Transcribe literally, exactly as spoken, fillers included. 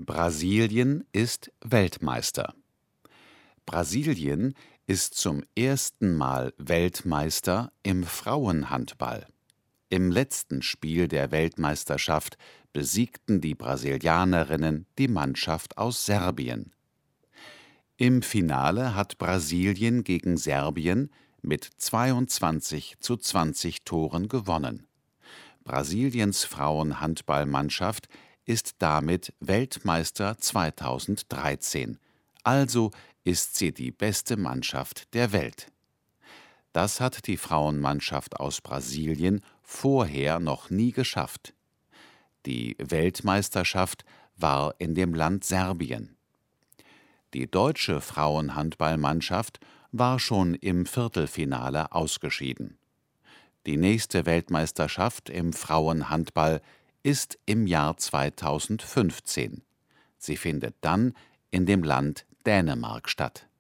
Brasilien ist Weltmeister. Brasilien ist zum ersten Mal Weltmeister im Frauenhandball. Im letzten Spiel der Weltmeisterschaft besiegten die Brasilianerinnen die Mannschaft aus Serbien. Im Finale hat Brasilien gegen Serbien mit zweiundzwanzig zu zwanzig Toren gewonnen. Brasiliens Frauenhandballmannschaft ist damit Weltmeister zweitausenddreizehn, also ist sie die beste Mannschaft der Welt. Das hat die Frauenmannschaft aus Brasilien vorher noch nie geschafft. Die Weltmeisterschaft war in dem Land Serbien. Die deutsche Frauenhandballmannschaft war schon im Viertelfinale ausgeschieden. Die nächste Weltmeisterschaft im Frauenhandball ist im Jahr zweitausendfünfzehn. Sie findet dann in dem Land Dänemark statt.